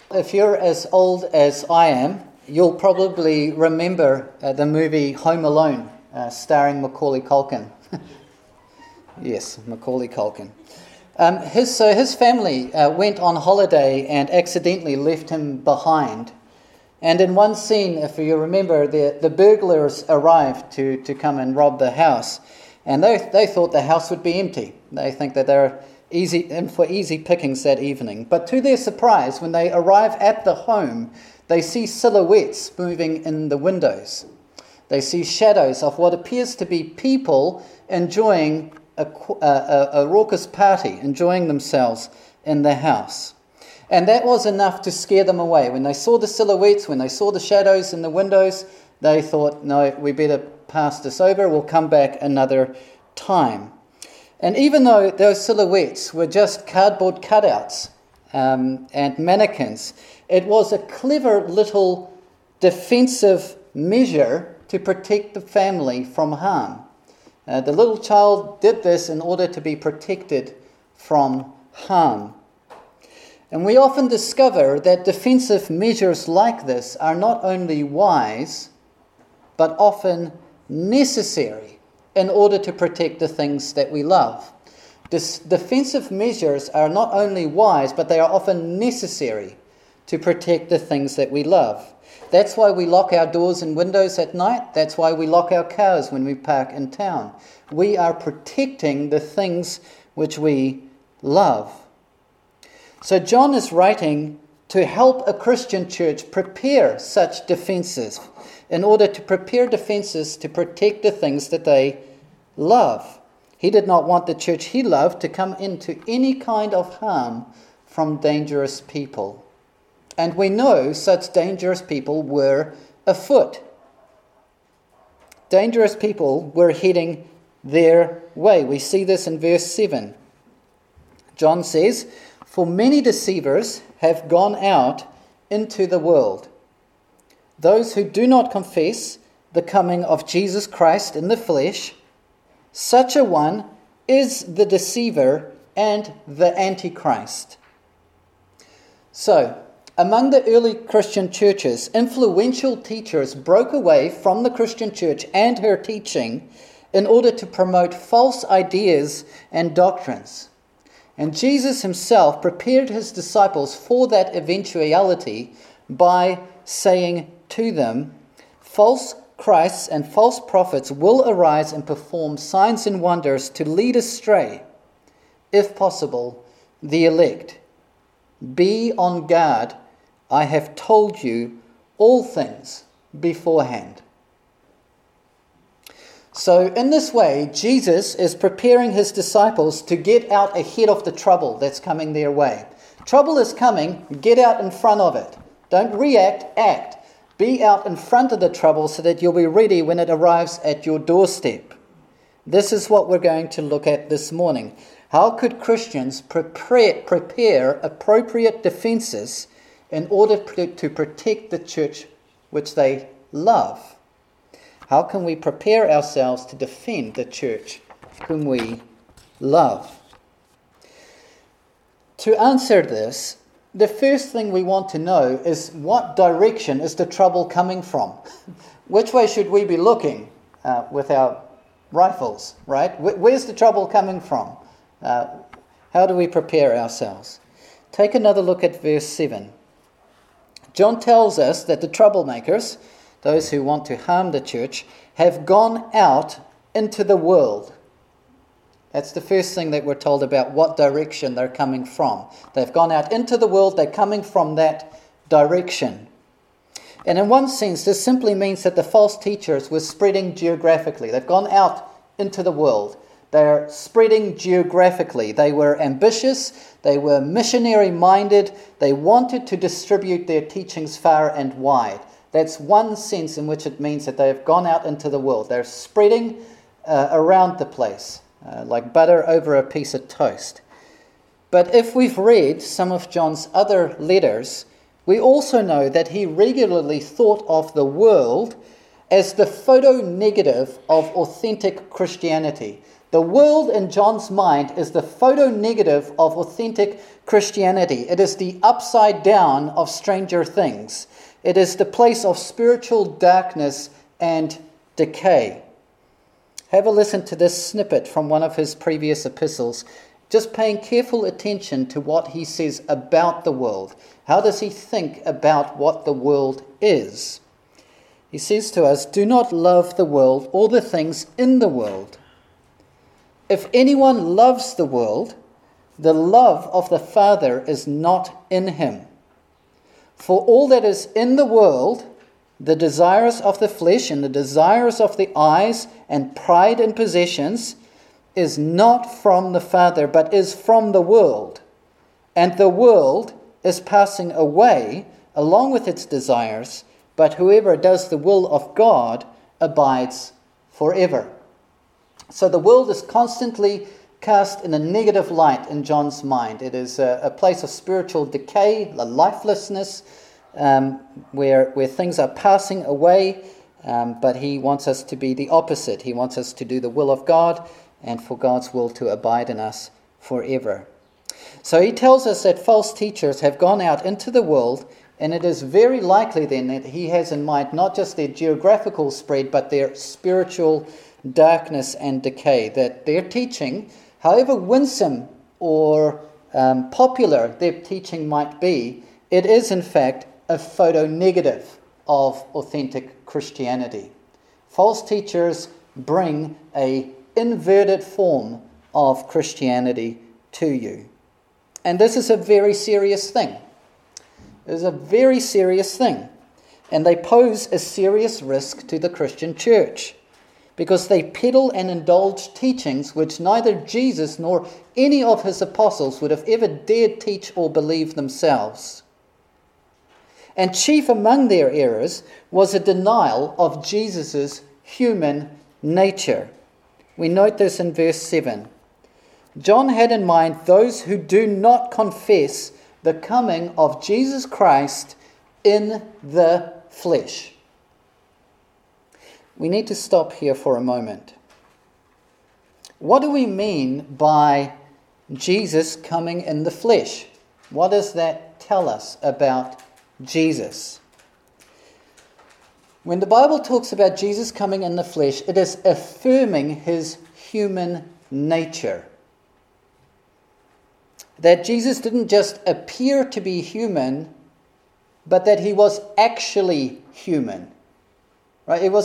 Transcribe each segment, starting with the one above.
If you're as old as I am, you'll probably remember the movie Home Alone, starring Macaulay Culkin. Yes, Macaulay Culkin. His family went on holiday and accidentally left him behind. And in one scene, if you remember, the burglars arrived to come and rob the house. And they thought the house would be empty. They think that they're in for easy pickings that evening. But to their surprise, when they arrive at the home, they see silhouettes moving in the windows. They see shadows of what appears to be people enjoying a raucous party, enjoying themselves in the house. And that was enough to scare them away. When they saw the silhouettes, when they saw the shadows in the windows, they thought, no, we better pass this over. We'll come back another time. And even though those silhouettes were just cardboard cutouts and mannequins, it was a clever little defensive measure to protect the family from harm. The little child did this in order to be protected from harm. And we often discover that defensive measures like this are not only wise, but often necessary in order to protect the things that we love. Defensive measures are not only wise, but they are often necessary to protect the things that we love. That's why we lock our doors and windows at night. That's why we lock our cars when we park in town. We are protecting the things which we love. So John is writing to help a Christian church prepare such defenses, in order to prepare defenses to protect the things that they love. He did not want the church he loved to come into any kind of harm from dangerous people. And we know such dangerous people were afoot. Dangerous people were heading their way. We see this in verse 7. John says, "For many deceivers have gone out into the world, those who do not confess the coming of Jesus Christ in the flesh. Such a one is the deceiver and the Antichrist." So, among the early Christian churches, influential teachers broke away from the Christian church and her teaching in order to promote false ideas and doctrines. And Jesus himself prepared his disciples for that eventuality by saying to them, "False Christs and false prophets will arise and perform signs and wonders to lead astray, if possible, the elect. Be on guard. I have told you all things beforehand." So in this way, Jesus is preparing his disciples to get out ahead of the trouble that's coming their way. Trouble is coming, get out in front of it. Don't react, act. Be out in front of the trouble so that you'll be ready when it arrives at your doorstep. This is what we're going to look at this morning. How could Christians prepare appropriate defenses in order to protect the church which they love? How can we prepare ourselves to defend the church whom we love? To answer this, the first thing we want to know is, what direction is the trouble coming from? Which way should we be looking with our rifles, right? Where's the trouble coming from? How do we prepare ourselves? Take another look at verse 7. John tells us that the troublemakers, those who want to harm the church, have gone out into the world. That's the first thing that we're told about what direction they're coming from. They've gone out into the world, they're coming from that direction. And in one sense, this simply means that the false teachers were spreading geographically. They've gone out into the world. They're spreading geographically. They were ambitious, they were missionary-minded, they wanted to distribute their teachings far and wide. That's one sense in which it means that they have gone out into the world. They're spreading around the place, like butter over a piece of toast. But if we've read some of John's other letters, we also know that he regularly thought of the world as the photo negative of authentic Christianity. The world in John's mind is the photo negative of authentic Christianity. It is the upside down of Stranger Things. It is the place of spiritual darkness and decay. Have a listen to this snippet from one of his previous epistles, just paying careful attention to what he says about the world. How does he think about what the world is? He says to us, "Do not love the world or the things in the world. If anyone loves the world, the love of the Father is not in him. For all that is in the world, the desires of the flesh and the desires of the eyes and pride in possessions, is not from the Father, but is from the world. And the world is passing away along with its desires, but whoever does the will of God abides forever." So the world is constantly cast in a negative light in John's mind. It is a place of spiritual decay, a lifelessness, where things are passing away, but he wants us to be the opposite. He wants us to do the will of God and for God's will to abide in us forever. So he tells us that false teachers have gone out into the world, and it is very likely then that he has in mind not just their geographical spread, but their spiritual darkness and decay, that their teaching, however winsome or popular their teaching might be, it is in fact a photo negative of authentic Christianity. False teachers bring a inverted form of Christianity to you. And this is a very serious thing. It is a very serious thing. And they pose a serious risk to the Christian church, because they peddle and indulge teachings which neither Jesus nor any of his apostles would have ever dared teach or believe themselves. And chief among their errors was a denial of Jesus' human nature. We note this in verse 7. John had in mind those who do not confess the coming of Jesus Christ in the flesh. We need to stop here for a moment. What do we mean by Jesus coming in the flesh? What does that tell us about Jesus? When the Bible talks about Jesus coming in the flesh, it is affirming his human nature. That Jesus didn't just appear to be human, but that he was actually human. Right? He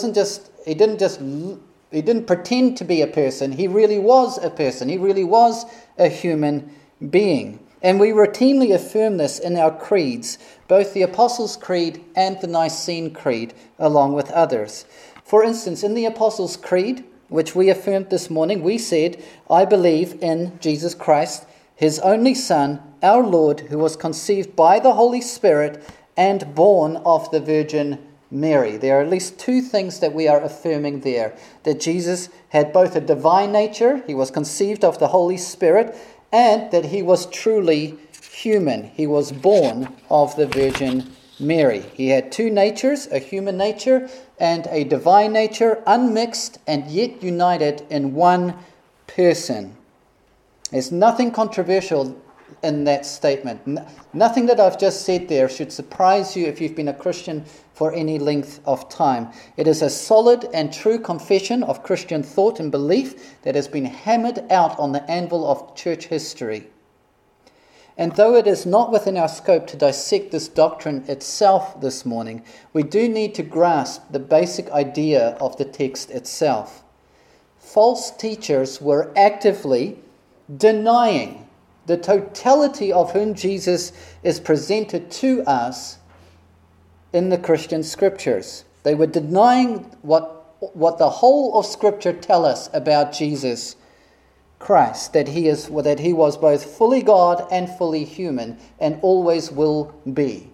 didn't pretend to be a person. He really was a person. He really was a human being. And we routinely affirm this in our creeds, both the Apostles' Creed and the Nicene Creed, along with others. For instance, in the Apostles' Creed, which we affirmed this morning, we said, "I believe in Jesus Christ, his only Son, our Lord, who was conceived by the Holy Spirit and born of the Virgin Mary." There are at least two things that we are affirming there. That Jesus had both a divine nature, he was conceived of the Holy Spirit, and that he was truly human. He was born of the Virgin Mary. He had two natures, a human nature and a divine nature, unmixed and yet united in one person. There's nothing controversial in that statement. Nothing that I've just said there should surprise you if you've been a Christian for any length of time. It is a solid and true confession of Christian thought and belief that has been hammered out on the anvil of church history. And though it is not within our scope to dissect this doctrine itself this morning, we do need to grasp the basic idea of the text itself. False teachers were actively denying the totality of whom Jesus is presented to us in the Christian scriptures. They were denying what the whole of Scripture tell us about Jesus Christ, that he was both fully God and fully human, and always will be.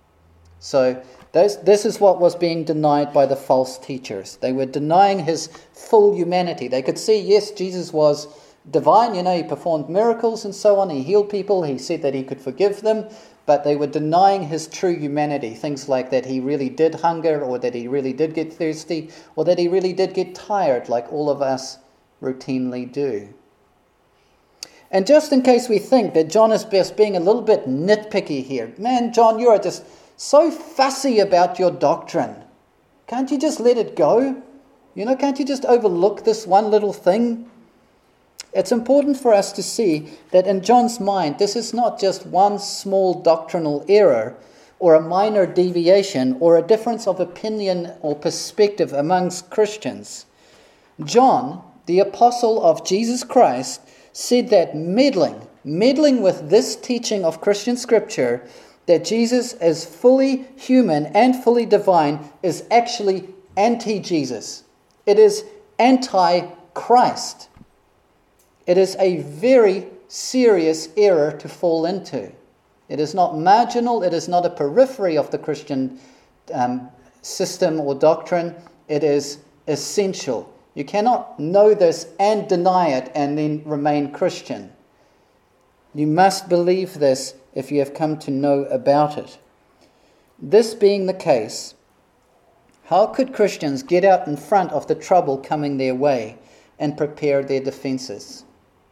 So this is what was being denied by the false teachers. They were denying his full humanity. They could see, yes, Jesus was divine, he performed miracles and so on, he healed people, he said that he could forgive them, but they were denying his true humanity. Things like that he really did hunger, or that he really did get thirsty, or that he really did get tired like all of us routinely do. And just in case we think that John is just being a little bit nitpicky here, man, John, you are just so fussy about your doctrine. Can't you just let it go? Can't you just overlook this one little thing? It's important for us to see that in John's mind, this is not just one small doctrinal error or a minor deviation or a difference of opinion or perspective amongst Christians. John, the apostle of Jesus Christ, said that meddling with this teaching of Christian scripture, that Jesus is fully human and fully divine, is actually anti-Jesus. It is anti-Christ. It is a very serious error to fall into. It is not marginal. It is not a periphery of the Christian system or doctrine. It is essential. You cannot know this and deny it and then remain Christian. You must believe this if you have come to know about it. This being the case, how could Christians get out in front of the trouble coming their way and prepare their defenses?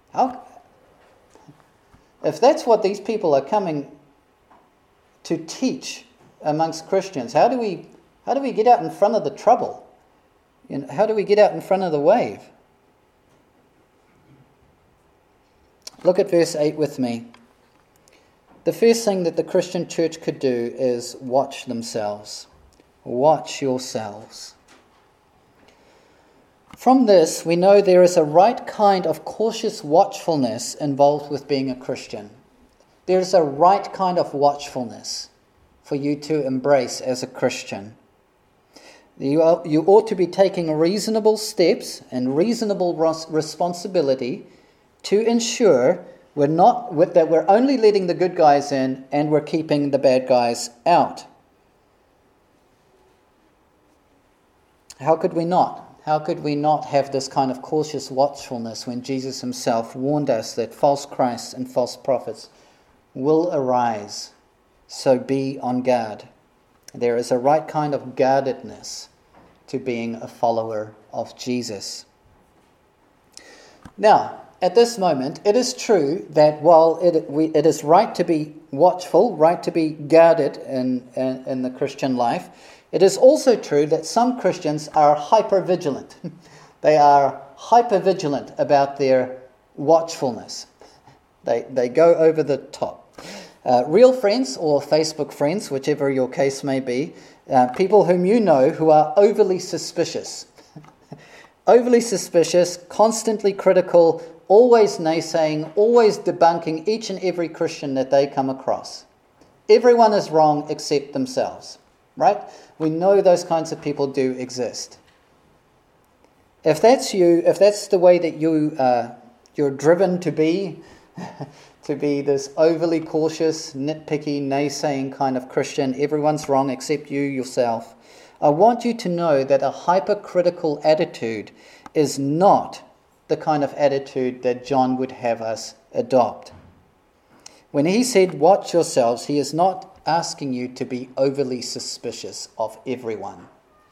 If that's what these people are coming to teach amongst Christians, how do we get out in front of the trouble? How do we get out in front of the wave? Look at verse 8 with me. The first thing that the Christian church could do is watch themselves. Watch yourselves. From this, we know there is a right kind of cautious watchfulness involved with being a Christian. There is a right kind of watchfulness for you to embrace as a Christian. You ought to be taking reasonable steps and reasonable responsibility to ensure that we're only letting the good guys in and we're keeping the bad guys out. How could we not? How could we not have this kind of cautious watchfulness when Jesus himself warned us that false Christs and false prophets will arise? So be on guard. There is a right kind of guardedness to being a follower of Jesus. Now, at this moment, it is true that while it is right to be watchful, right to be guarded in the Christian life, it is also true that some Christians are hyper-vigilant. They are hyper-vigilant about their watchfulness. They go over the top. Real friends or Facebook friends, whichever your case may be, people whom you know who are overly suspicious. Overly suspicious, constantly critical, always naysaying, always debunking each and every Christian that they come across. Everyone is wrong except themselves, right? We know those kinds of people do exist. If that's you, if that's the way that you're driven to be this overly cautious, nitpicky, naysaying kind of Christian, everyone's wrong except you yourself, I want you to know that a hypercritical attitude is not the kind of attitude that John would have us adopt. When he said, watch yourselves, he is not asking you to be overly suspicious of everyone.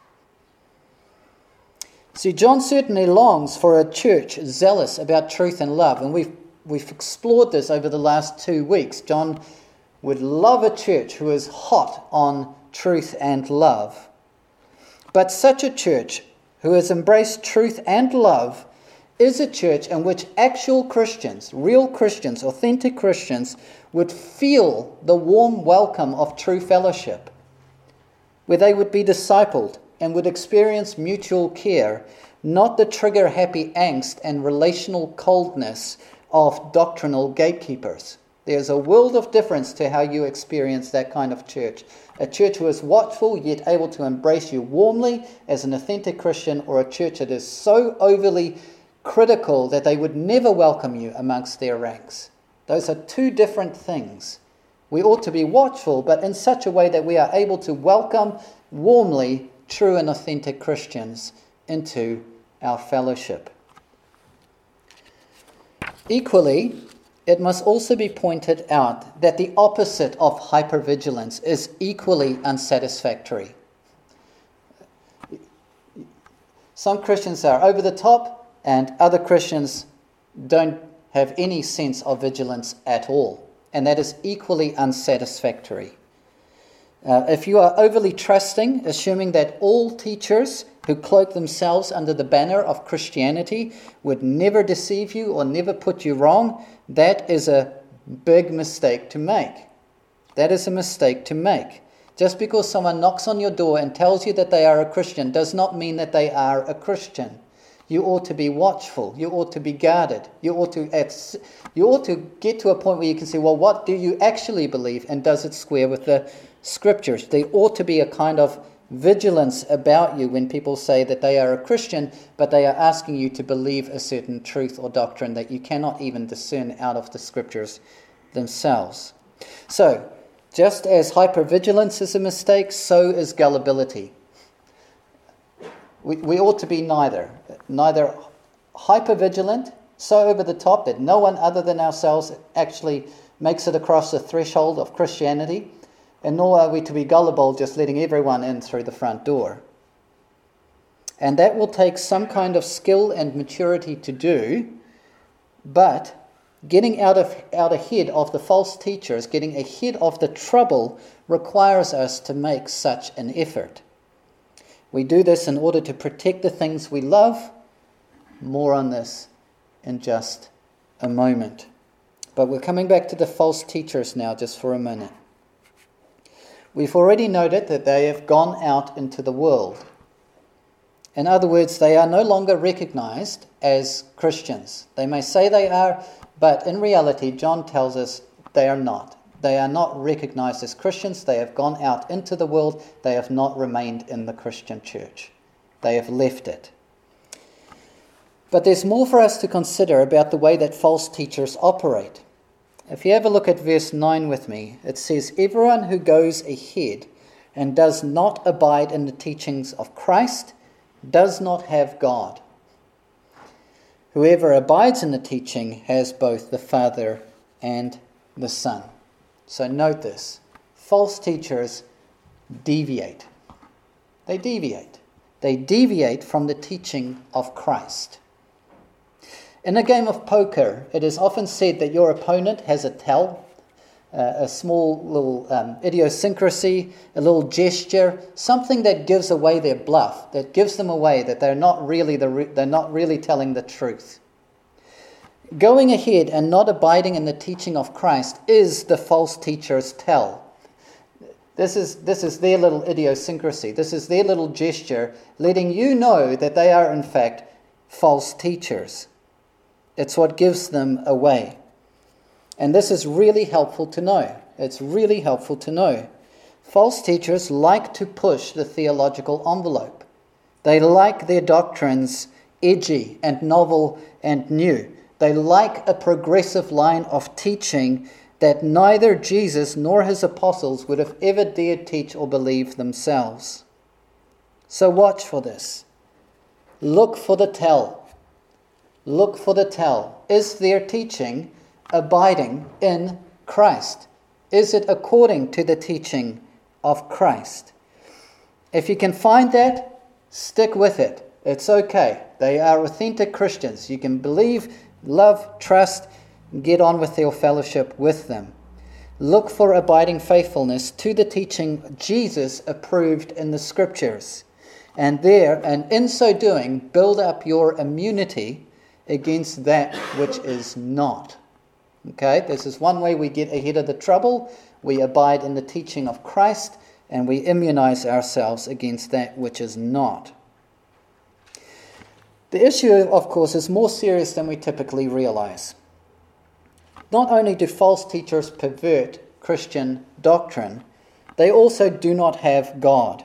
See, John certainly longs for a church zealous about truth and love, and we've explored this over the last 2 weeks. John would love a church who is hot on truth and love. But such a church who has embraced truth and love is a church in which actual Christians, real Christians, authentic Christians, would feel the warm welcome of true fellowship, where they would be discipled and would experience mutual care, not the trigger-happy angst and relational coldness of doctrinal gatekeepers. There's a world of difference to how you experience that kind of church. A church who is watchful yet able to embrace you warmly as an authentic Christian, or a church that is so overly critical that they would never welcome you amongst their ranks. Those are two different things. We ought to be watchful, but in such a way that we are able to welcome warmly true and authentic Christians into our fellowship. Equally, it must also be pointed out that the opposite of hypervigilance is equally unsatisfactory. Some Christians are over the top and other Christians don't have any sense of vigilance at all, and that is equally unsatisfactory. If you are overly trusting, assuming that all teachers who cloak themselves under the banner of Christianity would never deceive you or never put you wrong, that is a big mistake to make. That is a mistake to make. Just because someone knocks on your door and tells you that they are a Christian does not mean that they are a Christian. You ought to be watchful. You ought to be guarded. You ought to get to a point where you can say, well, what do you actually believe, and does it square with the Scriptures? There ought to be a kind of vigilance about you when people say that they are a Christian, but they are asking you to believe a certain truth or doctrine that you cannot even discern out of the Scriptures themselves. So, just as hypervigilance is a mistake, so is gullibility. We ought to be neither hypervigilant, so over the top that no one other than ourselves actually makes it across the threshold of Christianity, and nor are we to be gullible, just letting everyone in through the front door. And that will take some kind of skill and maturity to do, but getting out ahead of the false teachers, getting ahead of the trouble, requires us to make such an effort. We do this in order to protect the things we love. More on this in just a moment. But we're coming back to the false teachers now just for a minute. We've already noted that they have gone out into the world. In other words, they are no longer recognized as Christians. They may say they are, but in reality, John tells us they are not. They are not recognized as Christians. They have gone out into the world. They have not remained in the Christian church. They have left it. But there's more for us to consider about the way that false teachers operate. If you have a look at verse 9 with me, it says, "Everyone who goes ahead and does not abide in the teachings of Christ does not have God. Whoever abides in the teaching has both the Father and the Son." So note this. False teachers deviate. They deviate. They deviate from the teaching of Christ. In a game of poker, it is often said that your opponent has a tell, a small little idiosyncrasy, a little gesture, something that gives away their bluff, that gives them away that they're not really telling the truth. Going ahead and not abiding in the teaching of Christ is the false teacher's tell. This is their little idiosyncrasy. This is their little gesture letting you know that they are in fact false teachers. It's what gives them away. And this is really helpful to know. It's really helpful to know. False teachers like to push the theological envelope. They like their doctrines edgy and novel and new. They like a progressive line of teaching that neither Jesus nor his apostles would have ever dared teach or believe themselves. So watch for this. Look for the tell. Look for the tell. Is their teaching abiding in Christ? Is it according to the teaching of Christ? If you can find that, stick with it. It's okay. They are authentic Christians. You can believe, love, trust, get on with your fellowship with them. Look for abiding faithfulness to the teaching Jesus approved in the Scriptures. And in so doing, build up your immunity against that which is not. Okay, this is one way we get ahead of the trouble. We abide in the teaching of Christ, and we immunize ourselves against that which is not. The issue, of course, is more serious than we typically realize. Not only do false teachers pervert Christian doctrine, they also do not have God.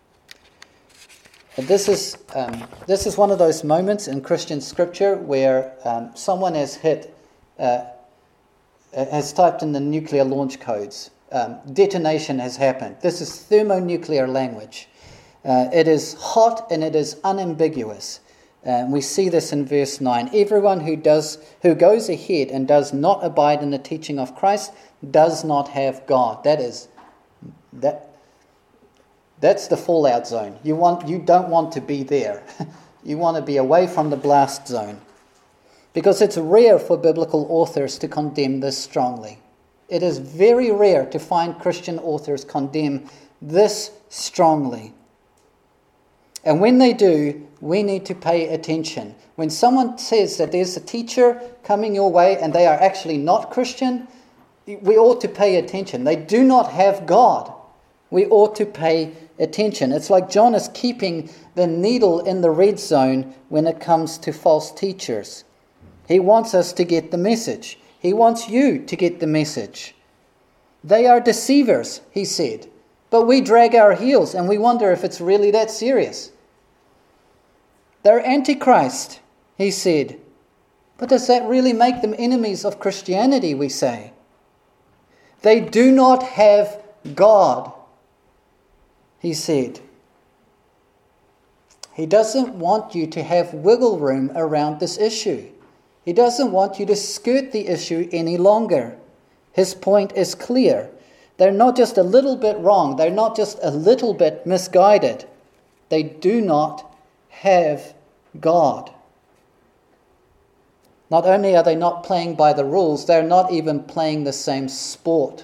This is one of those moments in Christian scripture where someone has typed in the nuclear launch codes. Detonation has happened. This is thermonuclear language. It is hot and it is unambiguous. We see this in verse 9. Everyone who goes ahead and does not abide in the teaching of Christ does not have God. That's the fallout zone. You don't want to be there. You want to be away from the blast zone. Because it's rare for biblical authors to condemn this strongly. It is very rare to find Christian authors condemn this strongly. And when they do, we need to pay attention. When someone says that there's a teacher coming your way and they are actually not Christian, we ought to pay attention. They do not have God. We ought to pay attention. It's like John is keeping the needle in the red zone when it comes to false teachers. He wants us to get the message. He wants you to get the message. They are deceivers, he said. But we drag our heels and we wonder if it's really that serious. They're Antichrist, he said. But does that really make them enemies of Christianity, we say? They do not have God, he said. He doesn't want you to have wiggle room around this issue. He doesn't want you to skirt the issue any longer. His point is clear. They're not just a little bit wrong. They're not just a little bit misguided. They do not have God. Not only are they not playing by the rules, they're not even playing the same sport.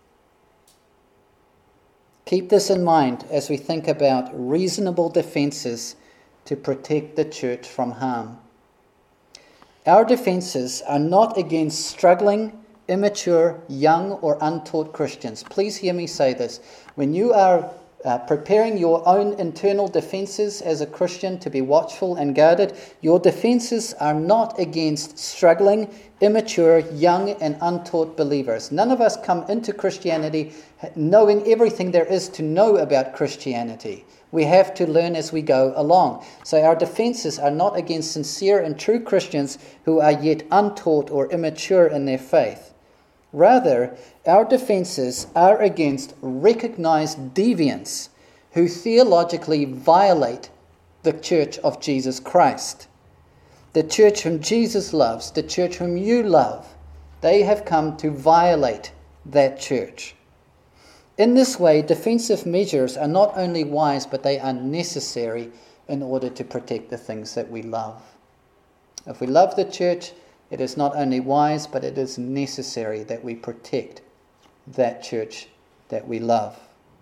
Keep this in mind as we think about reasonable defenses to protect the church from harm. Our defenses are not against struggling, immature, young or untaught Christians. Please hear me say this. When you are preparing your own internal defenses as a Christian to be watchful and guarded, your defenses are not against struggling, immature, young and untaught believers. None of us come into Christianity knowing everything there is to know about Christianity. We have to learn as we go along. So our defenses are not against sincere and true Christians who are yet untaught or immature in their faith. Rather, our defenses are against recognized deviants who theologically violate the church of Jesus Christ. The church whom Jesus loves, the church whom you love, they have come to violate that church. In this way, defensive measures are not only wise, but they are necessary in order to protect the things that we love. If we love the church, it is not only wise, but it is necessary that we protect that church that we love.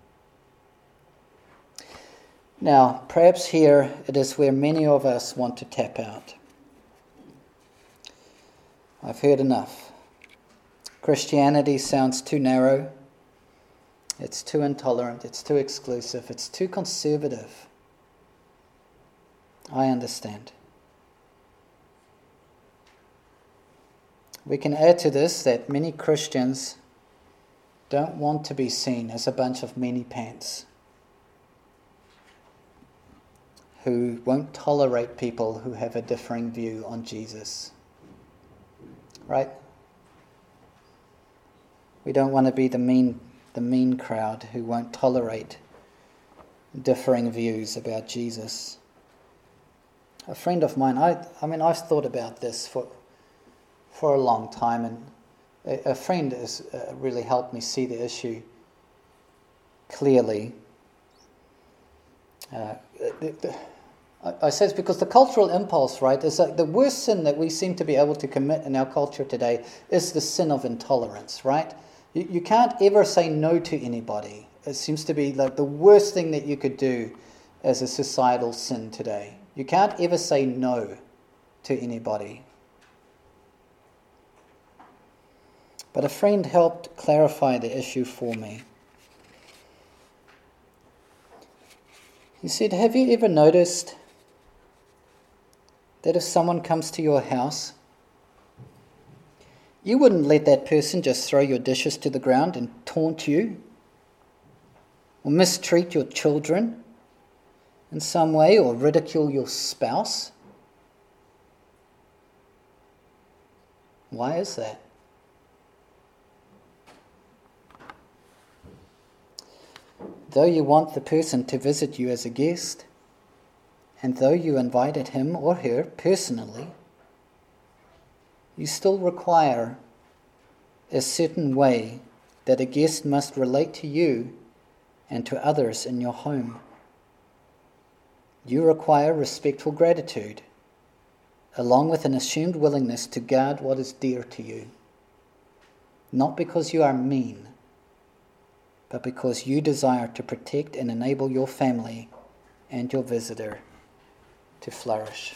Now, perhaps here it is where many of us want to tap out. I've heard enough. Christianity sounds too narrow. It's too intolerant. It's too exclusive. It's too conservative. I understand. We can add to this that many Christians don't want to be seen as a bunch of many pants who won't tolerate people who have a differing view on Jesus. Right? We don't want to be the mean crowd who won't tolerate differing views about Jesus. A friend of mine, I've thought about this for a long time, and a friend has really helped me see the issue clearly. I say it's because the cultural impulse, right, is that the worst sin that we seem to be able to commit in our culture today is the sin of intolerance, right? You can't ever say no to anybody. It seems to be like the worst thing that you could do as a societal sin today. You can't ever say no to anybody. But a friend helped clarify the issue for me. He said, have you ever noticed that if someone comes to your house, you wouldn't let that person just throw your dishes to the ground and taunt you or mistreat your children in some way or ridicule your spouse? Why is that? Though you want the person to visit you as a guest, and though you invited him or her personally, you still require a certain way that a guest must relate to you and to others in your home. You require respectful gratitude, along with an assumed willingness to guard what is dear to you. Not because you are mean, but because you desire to protect and enable your family and your visitor to flourish.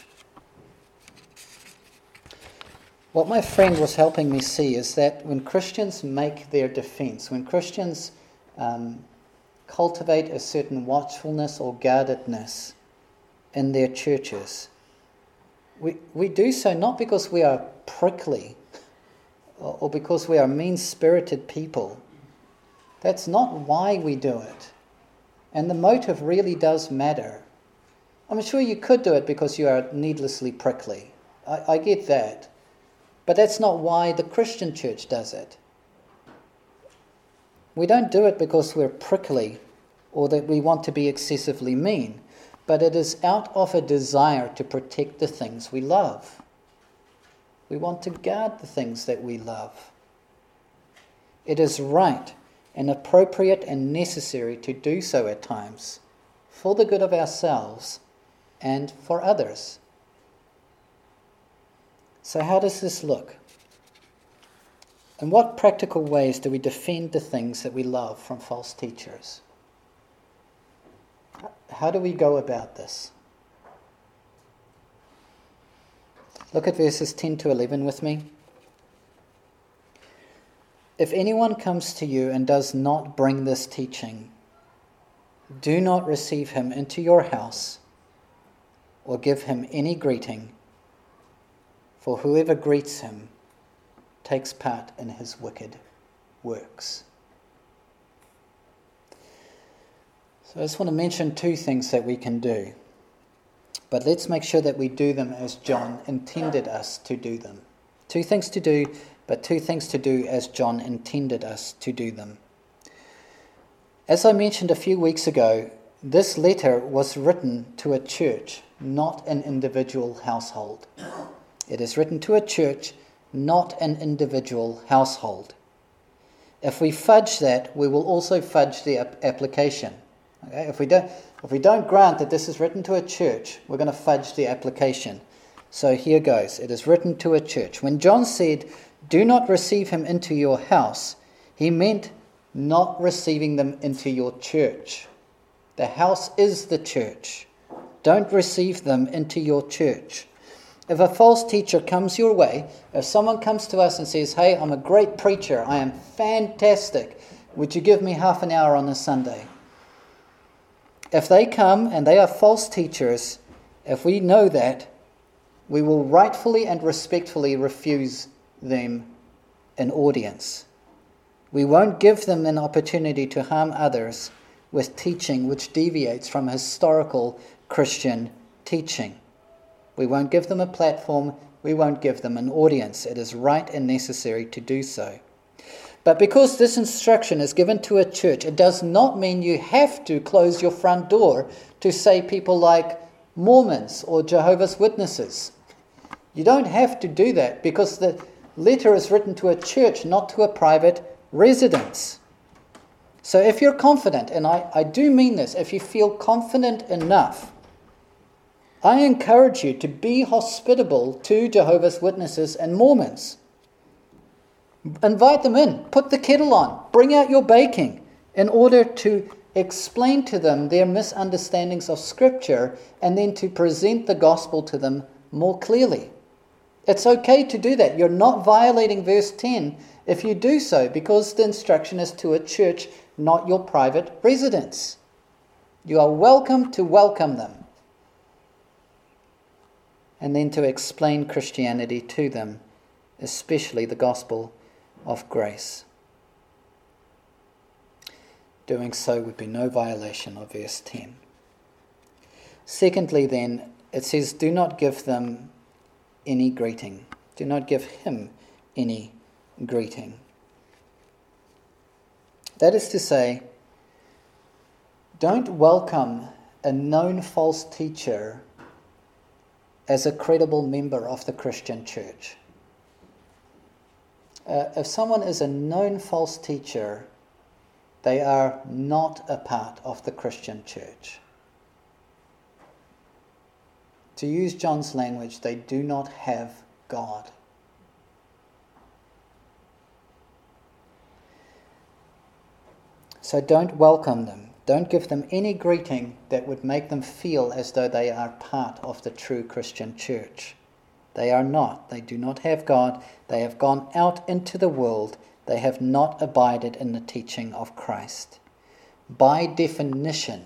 What my friend was helping me see is that when Christians make their defense, when Christians cultivate a certain watchfulness or guardedness in their churches, we do so not because we are prickly or because we are mean-spirited people. That's not why we do it. And the motive really does matter. I'm sure you could do it because you are needlessly prickly. I get that. But that's not why the Christian church does it. We don't do it because we're prickly or that we want to be excessively mean, but it is out of a desire to protect the things we love. We want to guard the things that we love. It is right and appropriate and necessary to do so at times for the good of ourselves and for others. So how does this look? In what practical ways do we defend the things that we love from false teachers? How do we go about this? Look at verses 10 to 11 with me. If anyone comes to you and does not bring this teaching, do not receive him into your house or give him any greeting, for whoever greets him takes part in his wicked works. So I just want to mention two things that we can do. But let's make sure that we do them as John intended us to do them. Two things to do, but two things to do as John intended us to do them. As I mentioned a few weeks ago, this letter was written to a church, not an individual household. It is written to a church, not an individual household. If we fudge that, we will also fudge the application. Okay? If we don't grant that this is written to a church, we're going to fudge the application. So here goes. It is written to a church. When John said, "Do not receive him into your house," he meant not receiving them into your church. The house is the church. Don't receive them into your church. If a false teacher comes your way, if someone comes to us and says, "Hey, I'm a great preacher, I am fantastic, would you give me half an hour on a Sunday?" If they come and they are false teachers, if we know that, we will rightfully and respectfully refuse them an audience. We won't give them an opportunity to harm others with teaching which deviates from historical Christian teaching. We won't give them a platform. We won't give them an audience. It is right and necessary to do so. But because this instruction is given to a church, it does not mean you have to close your front door to say people like Mormons or Jehovah's Witnesses. You don't have to do that because the letter is written to a church, not to a private residence. So if you're confident, and I do mean this, if you feel confident enough, I encourage you to be hospitable to Jehovah's Witnesses and Mormons. Invite them in, put the kettle on, bring out your baking in order to explain to them their misunderstandings of Scripture and then to present the gospel to them more clearly. It's okay to do that. You're not violating verse 10 if you do so because the instruction is to a church, not your private residence. You are welcome to welcome them and then to explain Christianity to them, especially the gospel of grace. Doing so would be no violation of verse 10. Secondly, then, it says, do not give them any greeting. Do not give him any greeting. That is to say, don't welcome a known false teacher as a credible member of the Christian church. If someone is a known false teacher, they are not a part of the Christian church. To use John's language, they do not have God. So don't welcome them. Don't give them any greeting that would make them feel as though they are part of the true Christian church. They are not. They do not have God. They have gone out into the world. They have not abided in the teaching of Christ. By definition,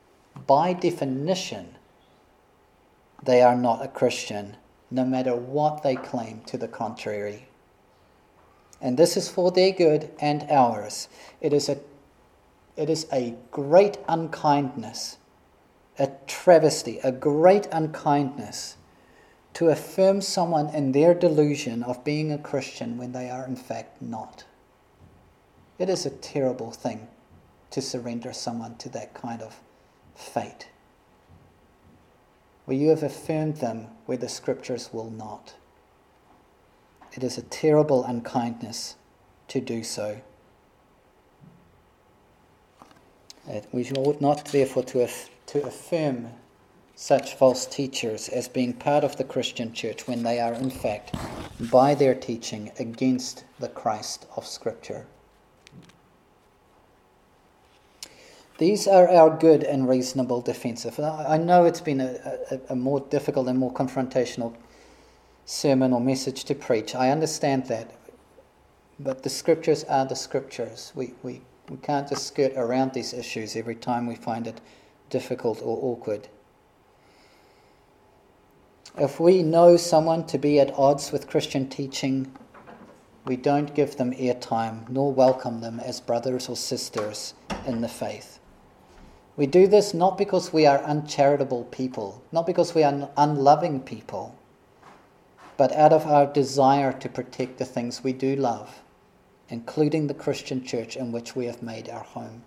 they are not a Christian, no matter what they claim to the contrary. And this is for their good and ours. It is a great unkindness, a travesty, a great unkindness to affirm someone in their delusion of being a Christian when they are in fact not. It is a terrible thing to surrender someone to that kind of fate, where you have affirmed them where the Scriptures will not. It is a terrible unkindness to do so. We ought not, therefore, to affirm such false teachers as being part of the Christian church when they are, in fact, by their teaching, against the Christ of Scripture. These are our good and reasonable defensive. I know it's been a more difficult and more confrontational sermon or message to preach. I understand that. But the Scriptures are the Scriptures. We can't just skirt around these issues every time we find it difficult or awkward. If we know someone to be at odds with Christian teaching, we don't give them airtime nor welcome them as brothers or sisters in the faith. We do this not because we are uncharitable people, not because we are unloving people, but out of our desire to protect the things we do love, including the Christian church in which we have made our home.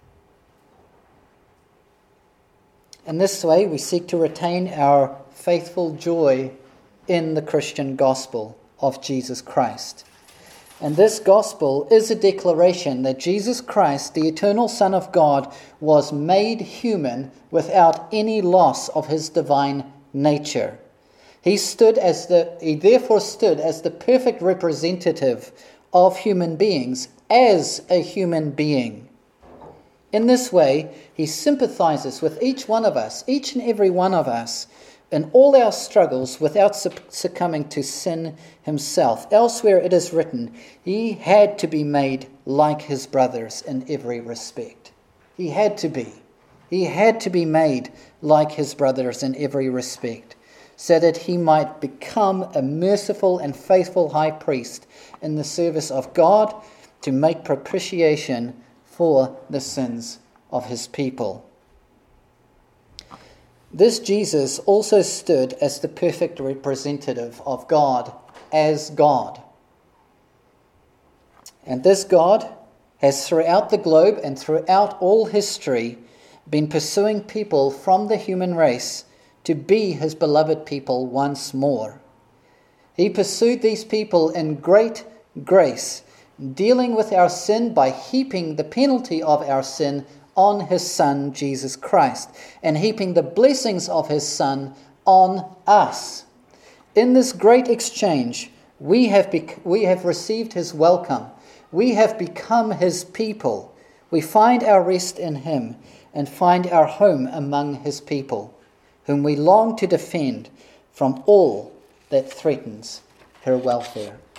In this way, we seek to retain our faithful joy in the Christian gospel of Jesus Christ. And this gospel is a declaration that Jesus Christ, the eternal Son of God, was made human without any loss of his divine nature. He therefore stood as the perfect representative of human beings, as a human being. In this way, he sympathizes with each one of us, each and every one of us, in all our struggles without succumbing to sin himself. Elsewhere it is written, he had to be made like his brothers in every respect. He had to be. He had to be made like his brothers in every respect, so that he might become a merciful and faithful high priest in the service of God to make propitiation for the sins of his people. This Jesus also stood as the perfect representative of God as God. And this God has throughout the globe and throughout all history been pursuing people from the human race to be his beloved people once more. He pursued these people in great grace, dealing with our sin by heaping the penalty of our sin on his Son, Jesus Christ, and heaping the blessings of his Son on us. In this great exchange, we have received his welcome. We have become his people. We find our rest in him and find our home among his people, whom we long to defend from all that threatens her welfare.